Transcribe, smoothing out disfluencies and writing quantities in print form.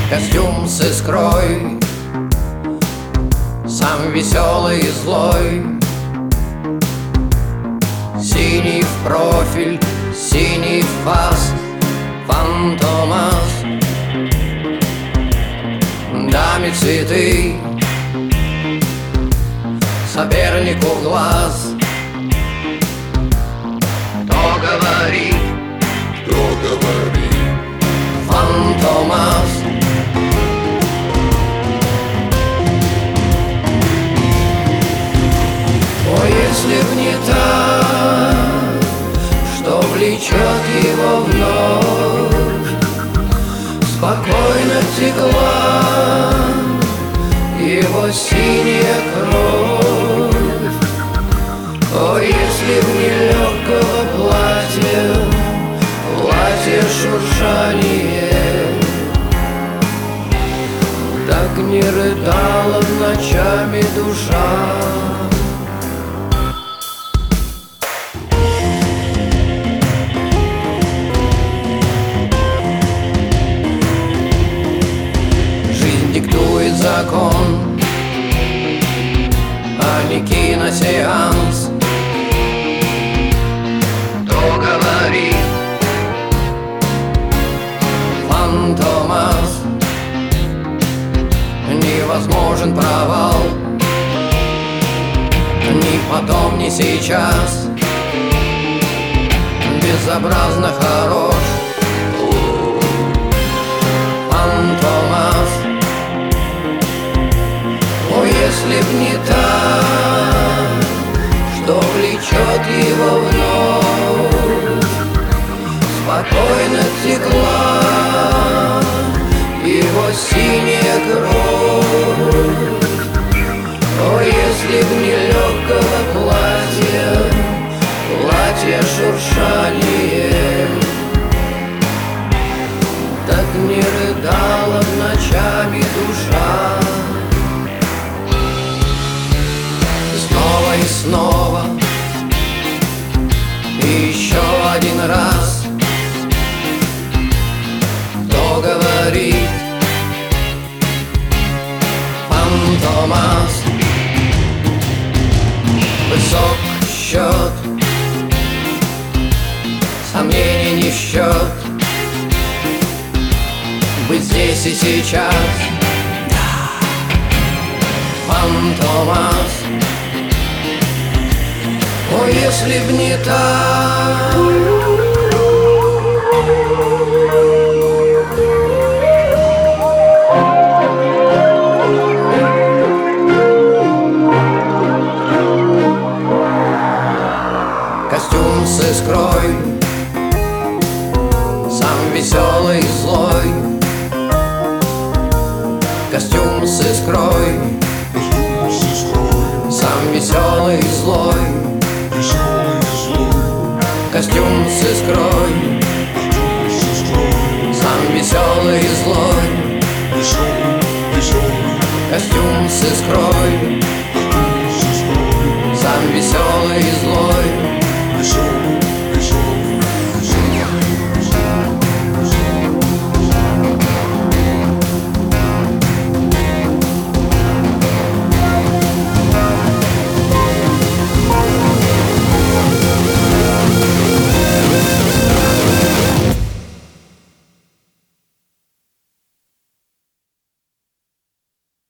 Костюм с искрой, сам веселый и злой. Синий в профиль, синий в фас, фантомас. Даме цветы, сопернику глаз. Кто говорит, фантомас. О, если б не так, что влечет его вновь, спокойно текла его синяя кровь. О, если б не легкого платья, платье шуршание, так не рыдала б ночами душа. Диктует закон, а не киносеанс. Кто говорит, фантомас. Невозможен провал, ни потом, ни сейчас. Безобразно хорош фантомас. О, если б не так, что влечет его вновь, спокойно текла его синяя кровь. О, если б не легкого платья, платье шуршание, так не рыдала б ночами душа. Снова и снова, и еще один раз. Кто говорит, фантомас. Высок счет, сомнений не в счет. Быть здесь и сейчас, фантомас. О, если б не так. Костюм с искрой, сам веселый и злой. Костюм с искрой, сам веселый и злой. Костюм с искрой, сам веселый и злой. Костюм с искрой, сам веселый и злой.